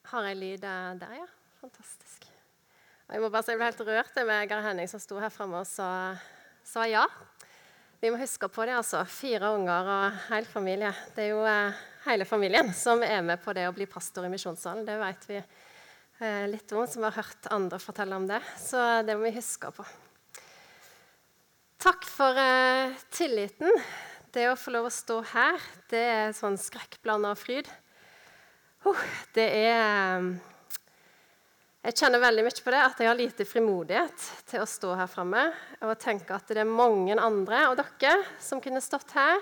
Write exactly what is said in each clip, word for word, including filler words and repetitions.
Har jeg lyd der, ja? Fantastisk. Og jeg må bare si, jeg ble helt rørt med Geir Henning som sto her fremme og sa, sa ja. Vi må huske på det, altså. Fire unger og hele familie. Det er jo eh, hele familien som er med på det å bli pastor i misjonssalen. Det vet vi eh, litt om, som har hørt andre fortelle om det. Så det må vi huske på. Takk for eh, tilliten. Det å få lov å stå her, det er sånn skrekkblandet fryd. Uh, det er... Jeg kjenner veldig mye på det, at jeg har lite frimodighet til å stå her fremme, og tenke at det er mange andre, og dere, som kunne stått her.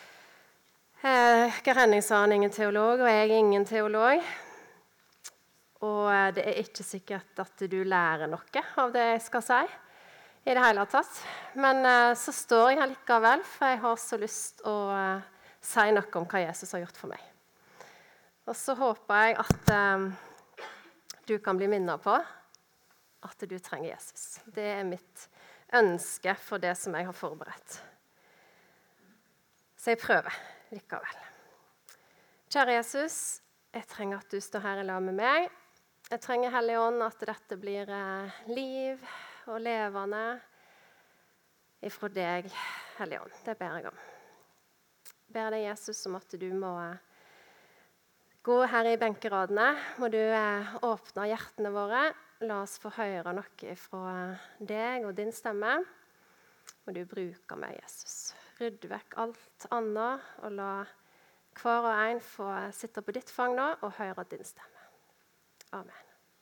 Eh, Geir Henning sa han ingen teolog, og jeg er ingen teolog. Og det er ikke sikkert at du lærer noe av det jeg skal si, i det hele tatt. Men eh, så står jeg her likevel, for jeg har så lyst å eh, si noe om hva Jesus har gjort for meg. Og så håper jeg at eh, du kan bli minnet på at du trenger Jesus. Det er mitt ønske for det som jeg har forberedt. Så jeg prøver likevel. Kjære Jesus, jeg trenger at du står her i lag med meg. Jeg trenger Hellige Ånd at dette blir eh, liv og levende ifra deg, Hellige Ånd. Det ber jeg om. Jeg ber deg, Jesus, om at du må gå her i benkeradene, må du eh, åpne hjertene våre. La oss få høre noe fra deg og din stemme. Må du bruke meg, Jesus. Rydde vekk alt annet, og la hver og en få sitte på ditt fang nå og høre din stemme. Amen.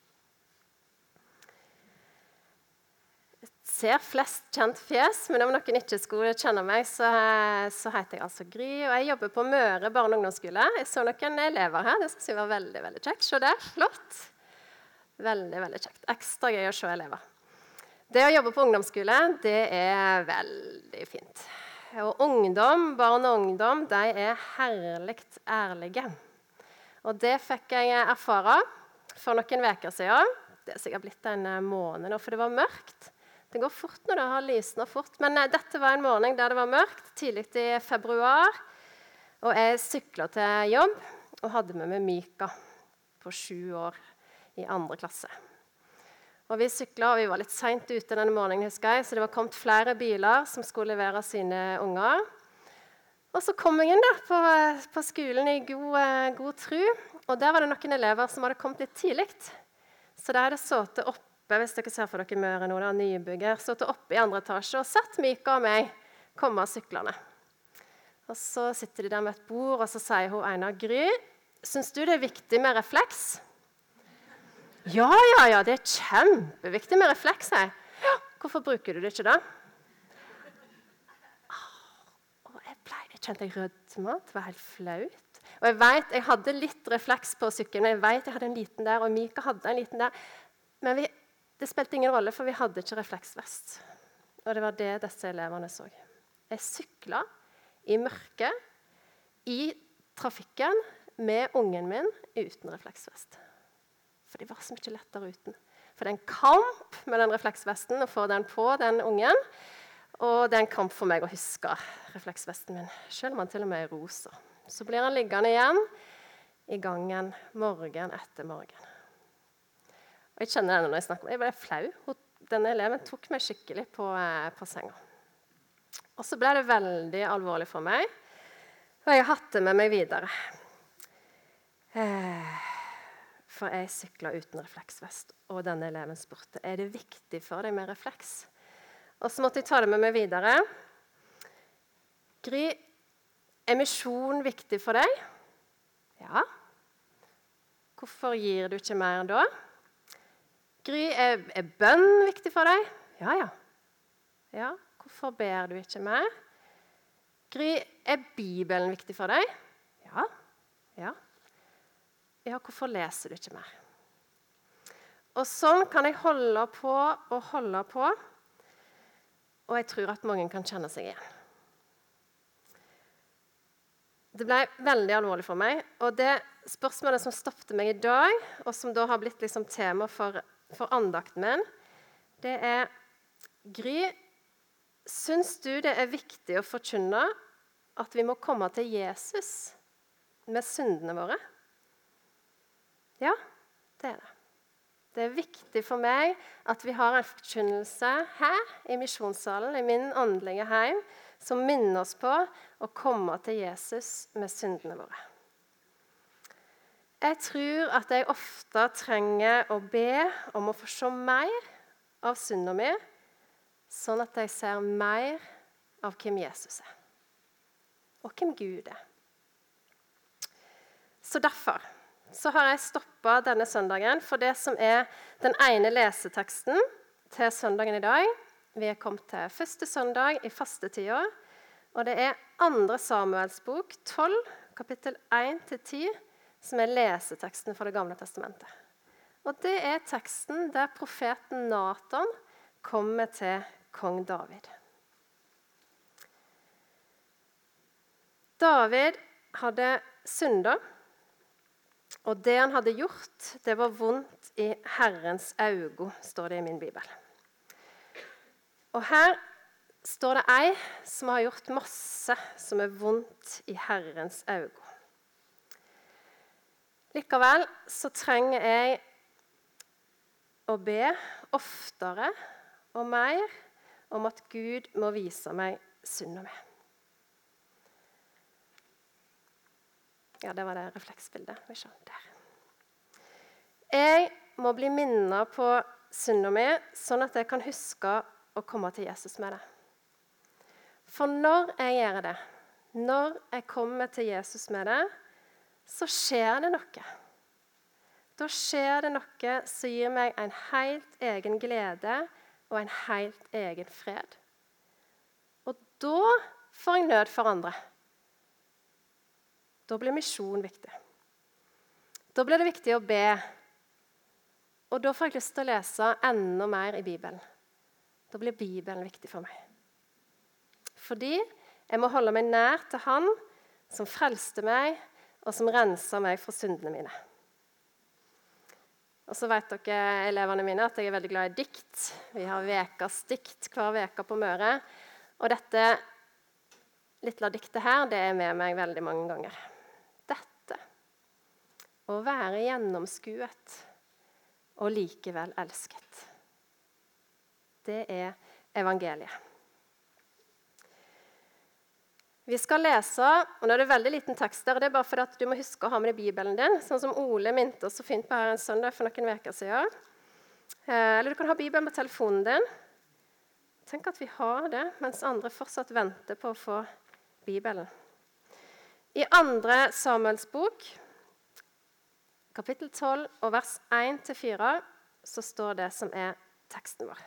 Jeg ser flest kjent fjes, men om noen ikke skulle kjenne meg, så, så heter jeg altså Gry, og jeg jobber på Møre barne- og ungdomsskole. Jeg så noen elever her, det synes jeg var veldig, veldig kjekt. Se der, flott. Veldig, veldig kjekt. Ekstra gøy å se elever. Det å jobbe på ungdomsskole, det er veldig fint. Og ungdom, barn og ungdom, de er herligt ærlige. Og det fikk jeg erfare for noen veker siden. Det er sikkert blitt en måned nå, for det var mørkt. Det går fort når det har lysnet fort, men eh, dette var en morgen der det var mørkt, tidlig i februar, og jeg syklet til jobb og hadde med meg Mika på sju år i andre klasse. Og vi syklet, og vi var litt sent ute denne morgenen, husker jeg, så det var kommet flere biler som skulle levere sine unger. Og så kom jeg inn da, på, på skolen i god, god tro, og der var det noen elever som hadde kommet litt tidlig. Så der hadde sittet opp, hvis dere ser for dere Møre nå, da, nybygger, så til oppe i andre etasje, og satt Mika og meg, komme av syklene. Og så sitter de der med et bord, og så sier hun Einar, Gry, synes du det er viktig med refleks? Ja, ja, ja, det er kjempeviktig med refleks, jeg. Ja, hvorfor bruker du det ikke da? Og jeg, ble, jeg kjente jeg rødme, det var helt flaut. Og jeg vet, jeg hadde litt refleks på sykkelen, men jeg vet jeg hadde en liten der, og Mika hadde en liten der. Men vi Det spilte ingen rolle, for vi hadde ikke refleksvest. Og det var det disse elevene så. Jeg syklet i mørket, i trafikken, med ungen min uten refleksvest. For det var så mye lettere uten. For det er en kamp med den refleksvesten, å få den på den ungen. Og det er en kamp for meg å huske refleksvesten min, selv om han til og med er rosa. Så blir han liggende igjen i gangen morgen etter morgen. Og jeg kjenner det når jeg snakker om det. Jeg ble flau. Denne eleven tok meg skikkelig på, eh, på senga. Og så ble det veldig alvorlig for meg, og jeg hadde med meg videre. Eh, for jeg syklet uten refleksvest, og denne eleven spurte, er det viktig for deg med refleks? Og så måtte jeg ta det med meg videre. Gry, er misjon viktig for deg? Ja. Hvorfor gir du ikke mer da? Gry, er, er bønn viktig for deg? Ja, ja. Ja, hvorfor ber du ikke mer? Gry, er Bibelen viktig for deg? Ja, ja. Ja, hvorfor leser du ikke mer? Og sånn kan jeg holde på og holde på, og jeg tror at mange kan kjenne seg igjen. Det ble veldig alvorlig for meg, og det spørsmålet som stoppte meg i dag, og som da har blitt liksom tema for For andakten min, det er Gry, syns du det er viktig å forkynne at vi må komme til Jesus med syndene våre? Ja, stede. Det er viktig for meg at vi har en forkynnelse her i misjonssalen, i min åndelige heim, som minner oss på å komme til Jesus med syndene våre. Jeg tror at jeg ofte trenger å be om å få se mer av synden min, sånn at jeg ser mer av hvem Jesus er, og hvem Gud er. Så derfor så har jeg stoppet denne søndagen for det som er den ene leseteksten til søndagen i dag. Vi er kommet til første søndag i fastetida, og det er andre Samuels bok, tolv, kapittel én til ti, som er leseteksten for det gamle testamentet. Og det er teksten der profeten Nathan kommer til kong David. David hadde syndet, og det han hadde gjort, det var vondt i Herrens øyne, står det i min bibel. Og her står det ei som har gjort masse som er vondt i Herrens øyne. Likevel så trenger jeg å be oftere og mer om at Gud må vise meg synden min. Ja, det var det refleksbildet. Vi ser der. Jeg må bli minnet på synden min, sånn at jeg kan huske å komme til Jesus med det. For når jeg gjør det, når jeg kommer til Jesus med det, så skjer det noe. Da skjer det noe som gir meg en helt egen glede og en helt egen fred. Og da får jeg nød for andre. Da blir misjon viktig. Da blir det viktig å be. Og da får jeg lyst til å lese enda mer i Bibelen. Da blir Bibelen viktig for meg. Fordi jeg må holde meg nær til Han som frelste meg, og som renser meg fra syndene mine. Og så vet dere, elevene mine, at jeg er veldig glad i dikt. Vi har vekas dikt hver veke på Møre. Og dette lille diktet her, det er med meg veldig mange ganger. Å være gjennomskuet og likevel elsket. Det er evangeliet. Vi skal lese, og nå er det veldig liten tekst der, og det er bare fordi at du må huske å ha med deg Bibelen din, sånn som Ole minte oss så fint på her en søndag for noen veker siden. Eller du kan ha Bibelen på telefonen din. Tenk at vi har det, mens andre fortsatt venter på å få Bibelen. I andre Samuels bok, kapittel tolv og vers én til fire, så står det som er teksten vår.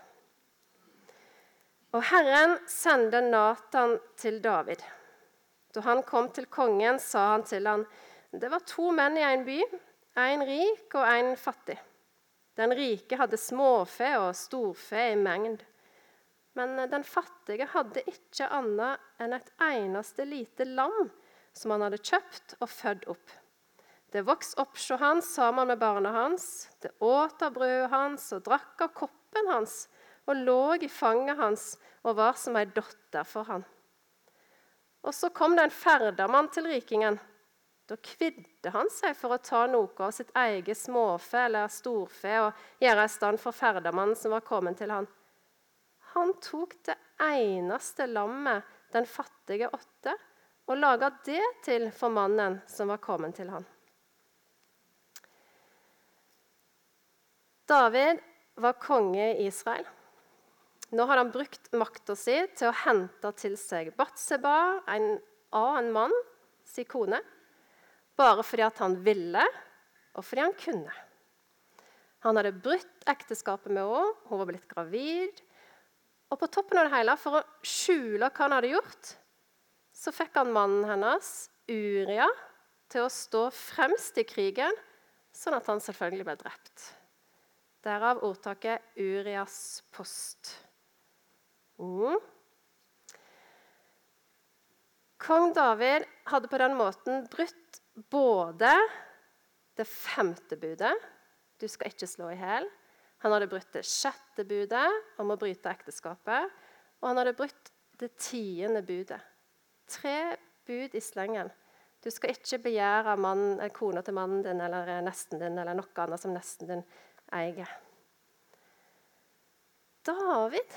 Og Herren sendte Nathan til David. Da han kom til kongen, sa han til han, det var to menn i en by, en rik og en fattig. Den rike hadde småfe og storfe i mengd. Men den fattige hadde ikke annet enn et eneste lite lam som han hadde kjøpt og født opp. Det vokste opp hos han sammen med barna hans, det åt av brødet hans og drakk av koppen hans, og lå i fanget hans og var som en dotter for han. Og så kom det en ferdamann til rikingen. Da kvidde han seg for å ta noe av sitt eget småfe eller storfe og gjøre i stand for ferdamannen som var kommet til han. Han tok det eneste lammet den fattige åtte, og laget det til for mannen som var kommet til han. David var konge i Israel. Nå hadde han brukt makten sin til å hente til seg Batseba, en annen mann, sin kone, bare fordi at han ville, og fordi han kunne. Han hadde brutt ekteskapet med henne, hun var blitt gravid, og på toppen av det hele, for å skjule hva han hadde gjort, så fikk han mannen hennes, Uria, til å stå fremst i krigen, sånn at han selvfølgelig ble drept. Derav ordtaket Urias post. Mm. Kong David hadde på den måten brutt både det femte budet, du skal ikke slå i hel, han hadde brutt det sjette budet om å bryte ekteskapet, og han hadde brutt det tiende budet. Tre bud i slengen Du skal ikke begjære mann, kona til mannen din eller nesten din eller noe annet som nesten din eier. David,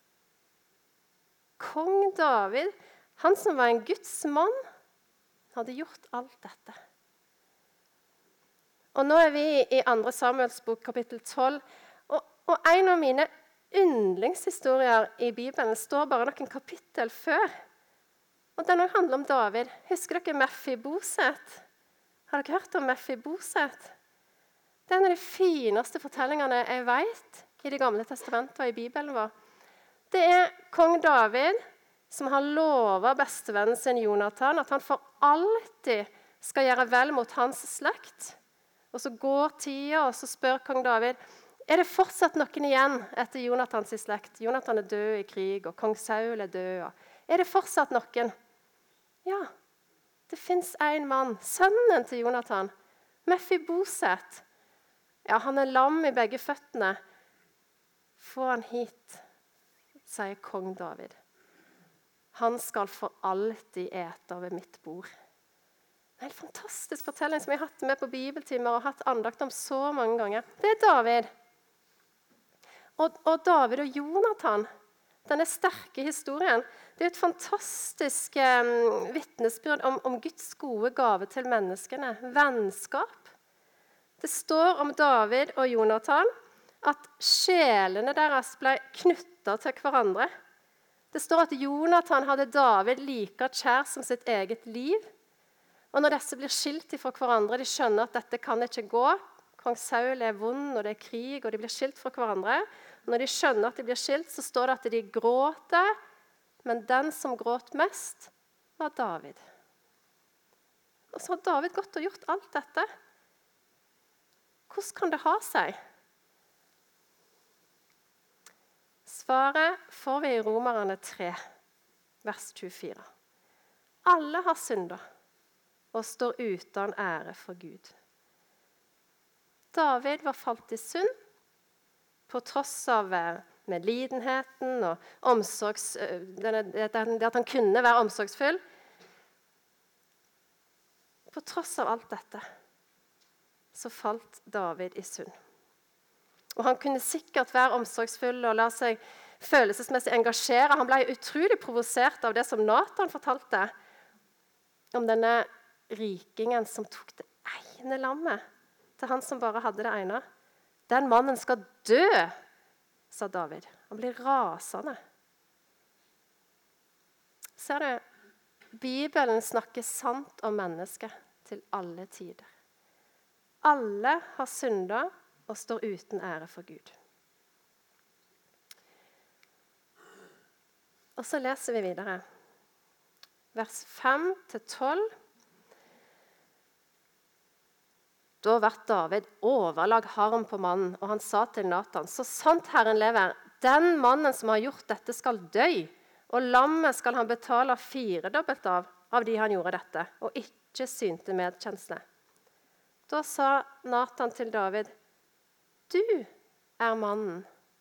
kong David, han som var en Guds mann, hadde gjort alt dette. Og nå er vi i andre Samuels bok, kapittel tolv, og, og en av mine yndlingshistorier i Bibelen står bare noen kapittel før. Og den handler om David. Husker dere Mephiboset? Har dere hørt om Mephiboset? Det er en av de fineste fortellingene jeg vet i Det gamle testamentet og i Bibelen vår. Det er kong David som har lovet bestevennen sin Jonathan at han for alltid skal gjøre vel mot hans slekt. Og så går tida, og så spør kong David, er det fortsatt noen igjen etter Jonathans slekt? Jonathan er død i krig, og kong Saul er død. Er det fortsatt noen? Ja, det finnes en mann, sønnen til Jonathan, Mephiboset. Ja, han er lam i begge føttene. Få han hit, sier kong David. Han skal for alltid ete ved mitt bord. Det er en fantastisk fortelling som jeg har hatt med på bibeltimer og hatt andakt om så mange ganger. Det er David. Og, og David og Jonathan, denne sterke historien, det er et fantastisk um, vittnesbyrd om, om Guds gode gave til menneskene. Vennskap. Det står om David og Jonathan at sjelene deres ble knyttet til hverandre. Det står at Jonathan hadde David like kjær som sitt eget liv. Og når disse blir skilt fra hverandre, de skjønner at dette kan ikke gå. Kong Saul er vond, og det er krig, og de blir skilt fra hverandre. Og når de skjønner at de blir skilt, så står det at de gråter. Men den som gråt mest, var David. Og så har David gått og gjort alt dette. Hvordan kan det ha seg? Svaret får vi i Romerne tre, vers tjuefire. Alle har syndet og står uten ære for Gud. David var falt i synd på tross av medlidenheten og omsorgs, det at han kunne være omsorgsfull. På tross av alt dette så falt David i synd. Og han kunne sikkert være omsorgsfull og la seg følelsesmessig engasjere. Han ble utrolig provosert av det som Nathan fortalte om denne rikingen som tok det ene lammet til han som bare hadde det ene. Den mannen skal dø, sa David. Han blir rasende. Ser du, Bibelen snakker sant om mennesket til alle tider. Alle har syndet og står uten ære for Gud. Og så leser vi videre. Vers fem til tolv. Da ble David overlag harm på mannen, og han sa til Nathan, så sant Herren lever, den mannen som har gjort dette skal dø, og lammet skal han betale firedobbelt av, av de han gjorde dette, og ikke synte medkjensle. Da sa Nathan til David, du er mannen.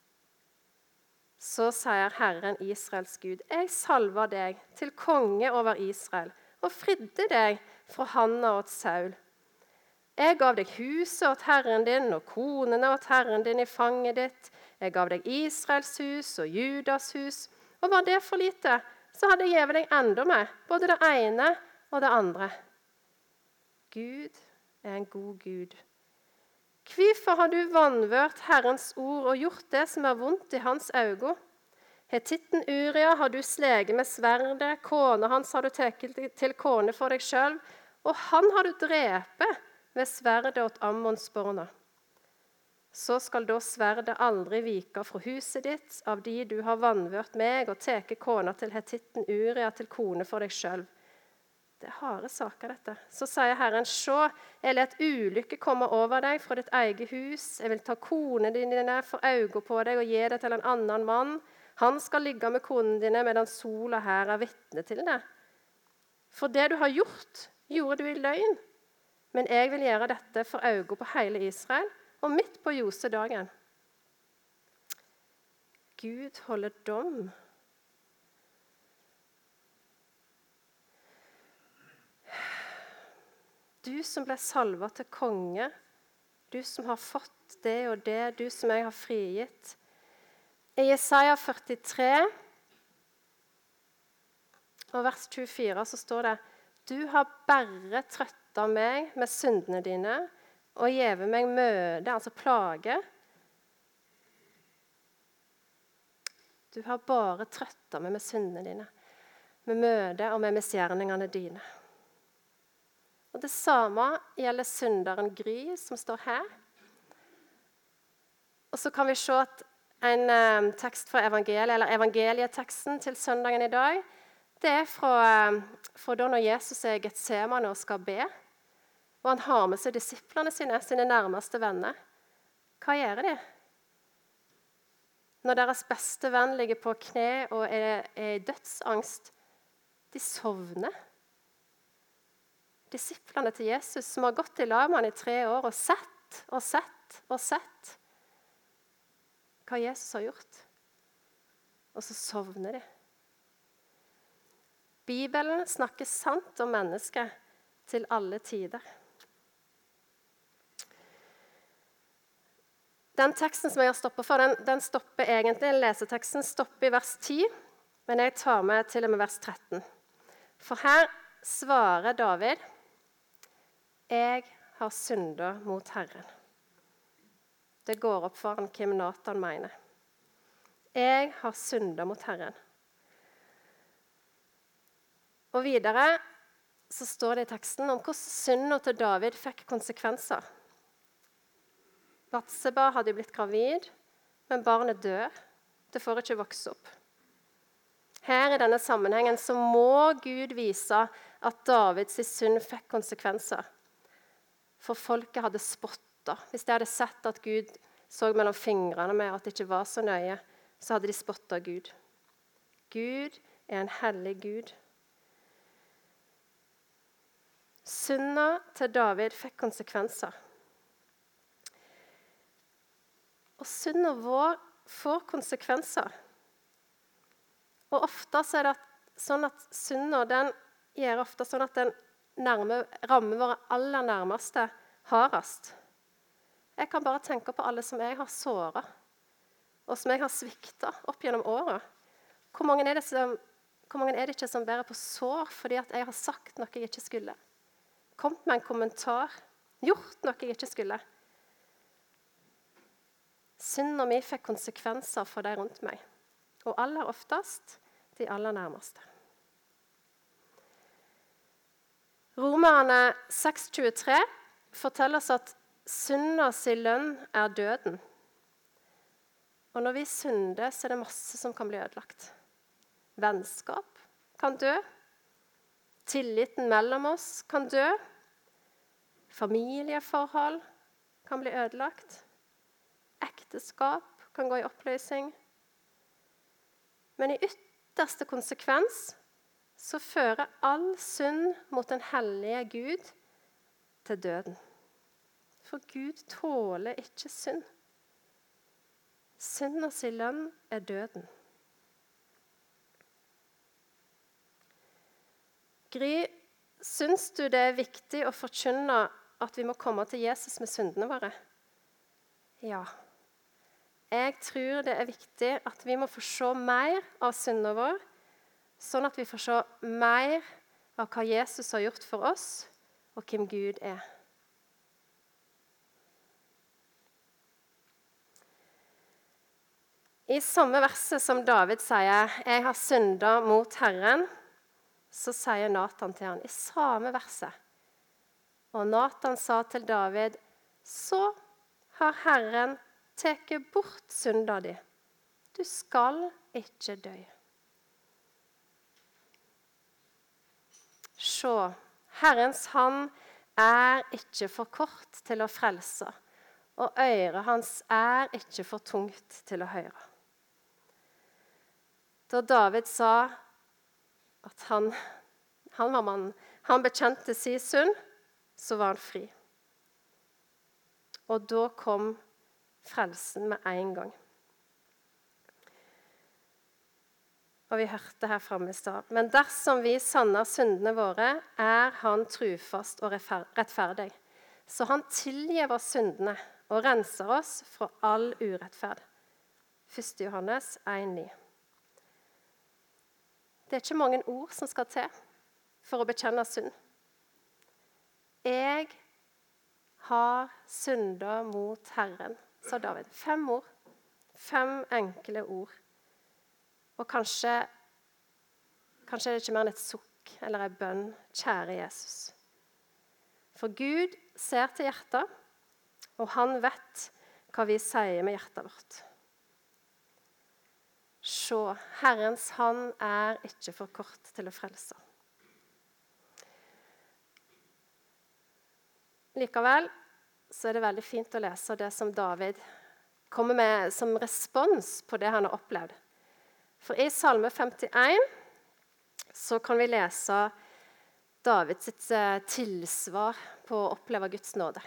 Så sier Herren Israels Gud, jeg salver deg til konge over Israel, og fridde deg fra Hanna og Saul. Jeg gav deg huset åt Herren din, og konene åt Herren din i fanget ditt. Jeg gav deg Israels hus og Judas hus, og var det for lite, så hadde jeg gitt deg enda mer, både det ene og det andre. Gud er en god Gud. Hvorfor har du vanvørt Herrens ord og gjort det som er vondt i hans øyne? Hetitten Uria har du sleget med sverdet, kone hans har du tatt til kone for deg selv, og han har du drepet ved sverdet åt Ammonsborna. Så skal da sverdet aldri vike fra huset ditt, av de du har vanvørt meg, og teke kona til hetitten Uria til kone for deg selv. Det er harde saker, dette. Så sier Herren, se, jeg let ulykke komme over deg fra ditt eget hus. Jeg vil ta konene dine for øynene på deg og gi det til en annen mann. Han skal ligge med konene dine medan sola her er vitne til det. For det du har gjort, gjorde du i løgn. Men jeg vil gjøre dette for øynene på hele Israel, og midt på Josedagen. Gud holder dom. Du som ble salvet til konge, du som har fått det og det, du som jeg har frigitt. I Jesaja førtitre, og vers tjuefire, så står det: Du har bare trøttet meg med syndene dine, og gjeve meg møte, altså plage. Du har bare trøttet meg med syndene dine, med møte og med misgjerningene dine. Og det samme gjelder synderen Gry, som står her. Og så kan vi se at en eh, tekst fra evangeliet, eller evangelieteksten til søndagen i dag, det er fra, fra da når Jesus er i Getsemane og skal be, og han har med seg disiplene sine, sine nærmeste venner. Hva gjør de? Når deres beste venn ligger på kne og er, er i dødsangst, de sovner. Disiplene til Jesus, som har gått i lag med han i tre år og sett og sett og sett hva Jesus har gjort. Og så sovner de. Bibelen snakker sant om mennesket til alle tider. Den teksten som jeg har stoppet for, den, den stopper egentlig, leseteksten stopper i vers ti, men jeg tar med til og med vers tretten. For her svarer David: Jeg har syndet mot Herren. Det går opp for han hvem Nathan mener. Jeg har syndet mot Herren. Og videre så står det i teksten om hvordan synden til David fikk konsekvenser. Batseba hadde blitt gravid, men barnet dør. Det får ikke vokse opp. Her i denne sammenhengen så må Gud vise at Davids synd fikk konsekvenser. For folket hadde spottet. Hvis de hadde sett at Gud så mellom fingrene med at det ikke var så nøye, så hadde de spottet Gud. Gud er en hellig Gud. Synden til David fikk konsekvenser. Og synden vår får konsekvenser. Og ofte så er det sånn at synden den gjør ofte sånn at den nærme, rammer våre aller nærmeste hardest. Jeg kan bare tenke på alle som jeg har såret, og som jeg har sviktet opp gjennom året. Hvor mange er det, som, hvor mange er det ikke som bærer på sår fordi at jeg har sagt noe jeg ikke skulle? Kommet med en kommentar, gjort noe jeg ikke skulle. Synden min fikk konsekvenser for de rundt meg, og aller oftest de aller nærmeste. Romerne seks tjuetre forteller oss at syndens lønn er døden. Og når vi synder, så er det masse som kan bli ødelagt. Vennskap kan dø. Tilliten mellom oss kan dø. Familieforhold kan bli ødelagt. Ekteskap kan gå i oppløsning. Men i ytterste konsekvens så fører all synd mot den hellige Gud til døden. For Gud tåler ikke synd. Syndens lønn er døden. Gry, syns du det er viktig å forkynne at vi må komme til Jesus med syndene våre? Ja. Jeg tror det er viktig at vi må få se mer av syndene våre, sånn at vi får se mer av hva Jesus har gjort for oss, og hvem Gud er. I samme verset som David sier, «Jeg har syndet mot Herren», så sier Nathan til han i samme verset. Og Nathan sa til David, «Så har Herren teket bort synda di. Du skal ikke dø.» Se, Herrens hand er ikke for kort til å frelse, og øret hans er ikke for tungt til å høre. Da David sa at han, han var mann, han bekjente sin synd, så var han fri. Og da kom frelsen med en gang. Og vi hørte her fremme i stad. Men dersom vi sanner syndene våre, er han trufast og rettferdig. Så han tilgir oss syndene og renser oss fra all urettferd. første Johannes en ni. Det er ikke mange ord som skal til for å bekjenne synd. Jeg har syndet mot Herren, sa David. Fem ord. Fem enkle ord. Og kanskje, kanskje er det ikke mer enn et sukk eller en bønn, kjære Jesus. For Gud ser til hjertet, og han vet hva vi sier med hjertet vårt. Se, Herrens hand er ikke for kort til å frelse. Likevel så er det veldig fint å lese det som David kommer med som respons på det han har opplevd. For i Salme femtien så kan vi lese Davids tilsvar på å oppleve Guds nåde.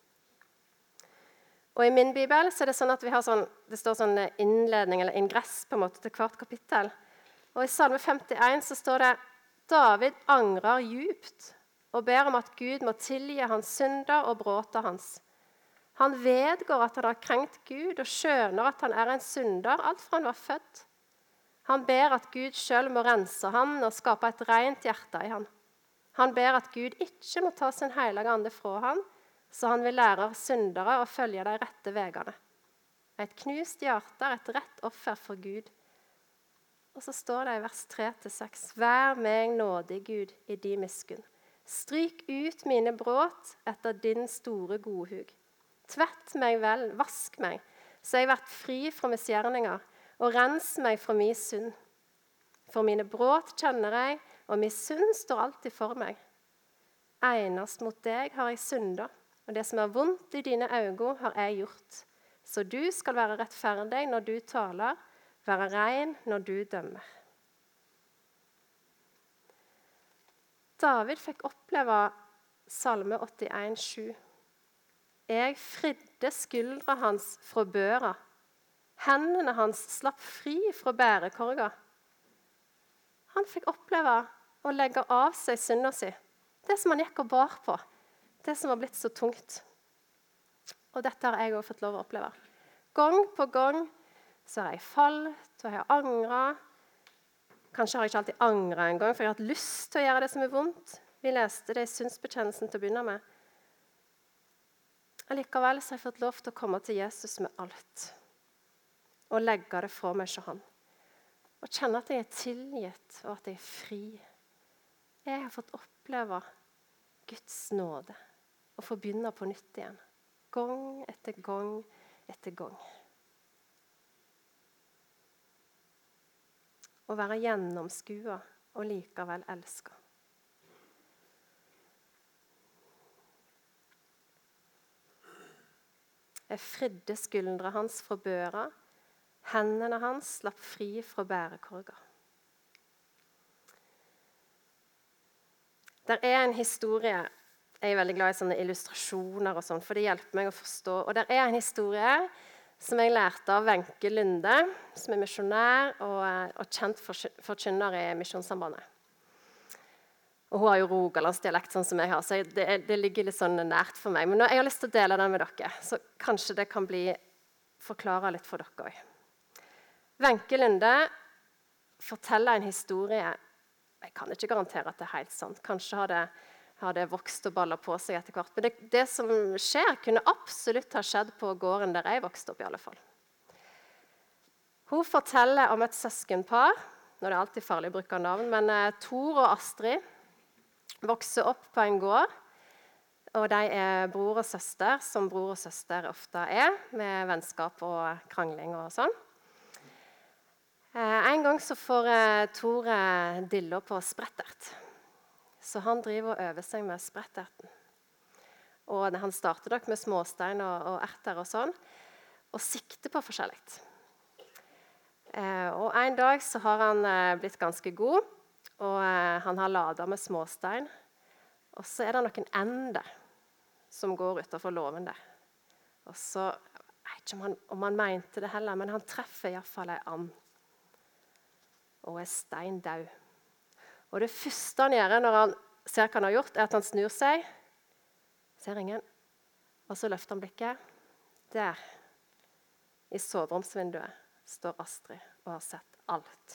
Og i min bibel så er det sånn at vi har sånn, det står sånn innledning eller ingress på en måte til hvert kapittel. Og i Salme femtien så står det David angrer djupt og ber om at Gud må tilgi hans synder og bråter hans. Han vedgår at han har krenkt Gud og skjønner at han er en synder alt fra han var født. Han ber at Gud selv må rense han og skape et rent hjerte i han. Han ber at Gud ikke må ta sin hellige ande fra han, så han vil lære syndere å følge de rette vegene. Et knust hjerte er et rett offer for Gud. Og så står det i vers tre til seks. Vær meg nådig, Gud, i din miskunn. Stryk ut mine bråt etter din store godhug. Tvett meg vel, vask meg, så jeg vært fri fra misgjerninger, og rens meg fra min synd. For mine bråt kjenner jeg, og min synd står alltid for meg. Einast mot deg har jeg syndet, og det som er vondt i dine øyne har jeg gjort. Så du skal være rettferdig når du taler, være ren når du dømmer. David fikk oppleve Salme åttien sju. Jeg fridde skuldra hans fra børa. Hendene hans slapp fri fra bærekorga. Han fikk oppleve å legge av seg synda si. Det som han gikk og bar på. Det som var blitt så tungt. Og dette har jeg også fått lov å oppleve. Gang på gang så har jeg falt, og jeg har angret. Kanskje har jeg ikke alltid angret en gang, for jeg har hatt lyst til å gjøre det som er vondt. Vi leste det i synsbekjennelsen til å begynne med. Allikevel så har jeg fått lov til å komme til Jesus med alt. Og legge det fra meg til han. Og kjenne at jeg er tilgitt, og at jeg er fri. Jeg har fått oppleve Guds nåde, og få begynne på nytt igjen. Gang etter gang etter gang. Å være gjennomskuet og likevel elske. Jeg fridde skuldra hans fra børa, hendene hans slapp fri fra bærekorga. Der er en historie, jeg er veldig glad i sånne illustrasjoner og sånn, for det hjelper meg å forstå. Og der er en historie som jeg lærte av Wenche Lunde, som er misjonær og, og kjent forkynner i Misjonssambandet. Og hun har jo rogalandsdialekt sånn som jeg har, så det, det ligger litt sånn nært for meg. Men nå, jeg har lyst til å dele den med dere, så kanskje det kan bli forklare litt for dere også. Wenche Lunde forteller en historie, jeg kan ikke garantere at det er helt sant, kanskje har det, har det vokst og ballet på seg etter hvert, men det, det som skjer kunne absolutt ha skjedd på gården der jeg vokste opp i alle fall. Hun forteller om et søskenpar, nå er det alltid farlig å bruke navn, men eh, Tor og Astrid vokser opp på en gård, og de er bror og søster, som bror og søster ofte er, med vennskap og krangling og sånn. Eh, en gang så får eh, Tor eh, dilla på sprettert, så han driver og øver seg med spretterten. Og han starter nok med småstein og, og erter og sånn, og sikter på forskjellig. Eh, og en dag så har han eh, blitt ganske god, og eh, han har ladet med småstein. Og så er det noen ender som går utenfor låven der. Og så, jeg vet ikke om han, om han mente det heller, men han treffer i hvert fall en and. og er stein død. Og det første han gjør når han ser hva han har gjort, er at han snur seg. Ser ingen. Og så løfter han blikket. Der, i soveromsvinduet, står Astrid og har sett alt.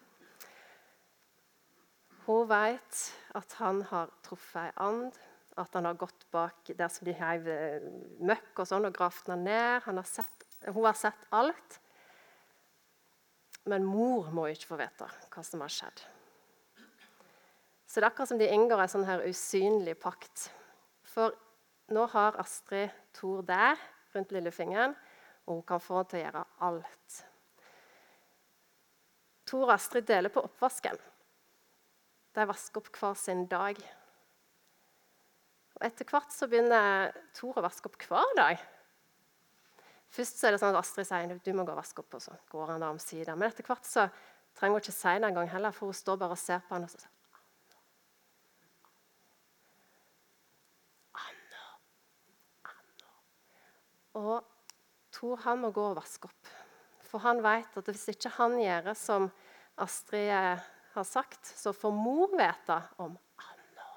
Hun vet at han har truffet en and, at han har gått bak der som de heiv møkk og sånn, og gravt den ned. Han har sett, hun har sett alt. Men mor må jo ikke få vite hva som har skjedd. Så det er akkurat som de inngår en sånn her usynlig pakt. For nå har Astrid Tor der, rundt lillefingeren, og hun kan få henne til å gjøre alt. Tor og Astrid deler på oppvasken. De vasker opp hver sin dag. Og etter hvert så begynner Tor å vaske opp hver dag. Først så er det sånn at Astrid sier du må gå og vaske opp, og så går han da om siden. Men etter hvert så trenger hun ikke si det en gang heller, for hun står bare og ser på han og så sier Anna, Anna. Og Tor han må gå og vaske opp. For han vet at hvis ikke han gjør som Astrid har sagt, så får mor vite om Anna.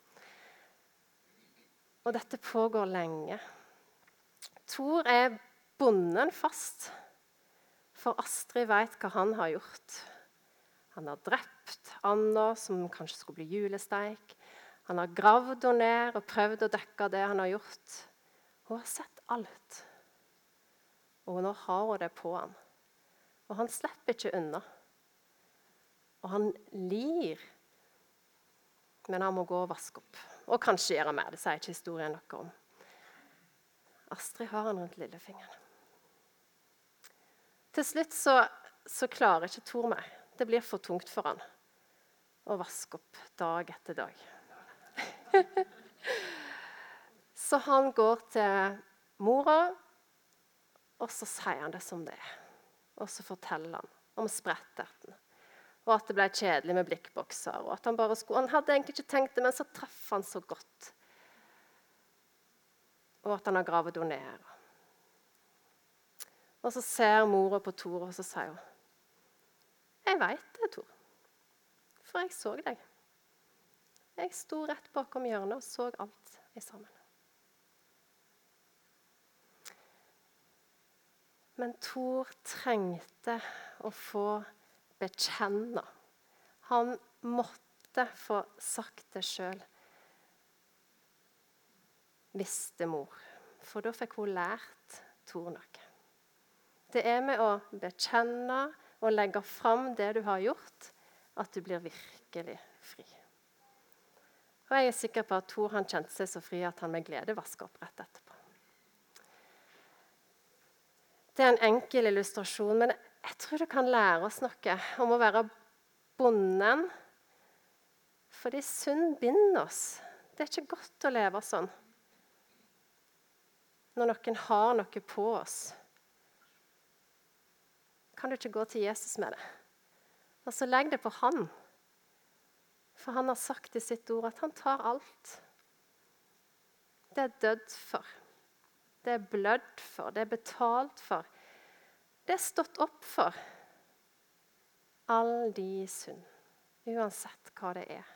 Og dette pågår lenge. Tor er bonden fast, for Astrid vet hva han har gjort. Han har drept Anna, som kanskje skulle bli julesteik. Han har gravd henne ned og prøvd å dekke det han har gjort. Hun har sett alt. Og nå har hun det på han. Og han slipper ikke unna. Og han lir. Men han må gå og vaske opp. Og kanskje gjøre mer, det sier ikke historien noe om. Astrid har han rundt lillefingeren. Til slutt så, så klarer ikke Tor mer. Det blir for tungt for han å vaske opp dag etter dag. Så han går til mora, og så sier han det som det er. Og så forteller han om spretterten. Og at det ble kjedelig med blikkbokser. Og at han bare skulle, han hadde egentlig ikke tenkt det, men så traff han så godt. Og at han har gravet henne ned. Og så ser mora på Tor, og så sier hun jeg vet det, Tor. For jeg så deg. Jeg sto rett bakom hjørnet og så alt i sammen. Men Tor trengte å få bekjenne. Han måtte få sagt det selv. Visste mor. For da fikk hun lært Tor noe. Det er med å bekjenne og legge fram det du har gjort, at du blir virkelig fri. Og jeg er sikker på at Tor han kjente seg så fri at han med glede vasket opp rett etterpå. Det er en enkel illustrasjon, men jeg tror det kan lære oss noe om å være bonden. Fordi synd binder oss. Det er ikke godt å leve sånn. Når noen har noe på oss, kan du ikke gå til Jesus med det. Og så legg det på han. For han har sagt i sitt ord at han tar alt. Det er dødd for. Det er blødd for, det er betalt for. Det er stått opp for. All de synd, uansett hva det er.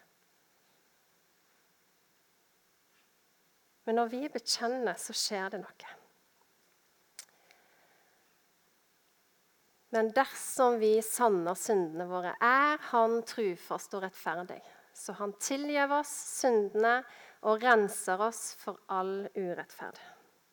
Men når vi bekjenner, så skjer det noe. Men dersom vi sanner syndene våre, er han trufast og rettferdig. Så han tilgjev oss syndene og renser oss for all urettferd.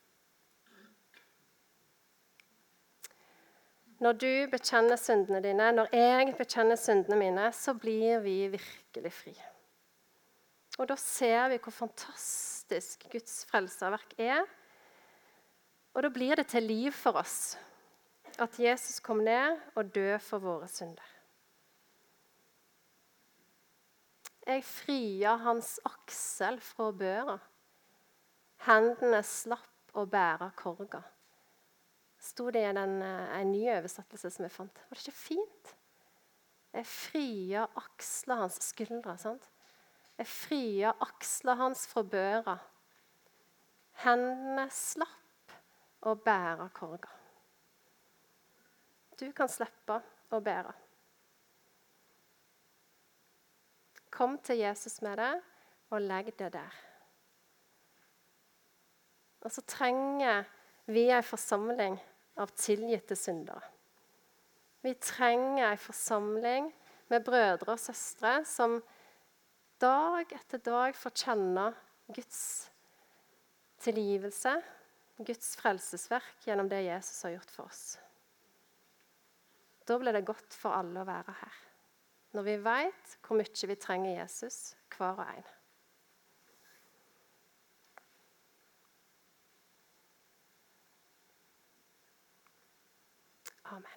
Når du bekjenner syndene dine, når jeg bekjenner syndene mine, så blir vi virkelig fri. Og da ser vi hvor fantastisk Guds frelserverk er. Og da blir det til liv for oss at Jesus kom ned og døde for våre synder. Jeg fria hans aksel fra børa. Hendene slapp å bære korga. Stod det i den, en ny oversettelse som jeg fant. Var det ikke fint? Jeg fria aksla hans skuldre, sant? Jeg fria aksla hans fra børa. Hendene slapp å bære korga. Du kan slippe å bære. kom til Jesus med det, og legg det der. Og så trenger vi en forsamling av tilgitte syndere. Vi trenger en forsamling med brødre og søstre som dag etter dag får kjenne Guds tilgivelse, Guds frelsesverk gjennom det Jesus har gjort for oss. Da blir det godt for alle å være her, når vi vet hvor mye vi trenger Jesus, hver og en. Amen.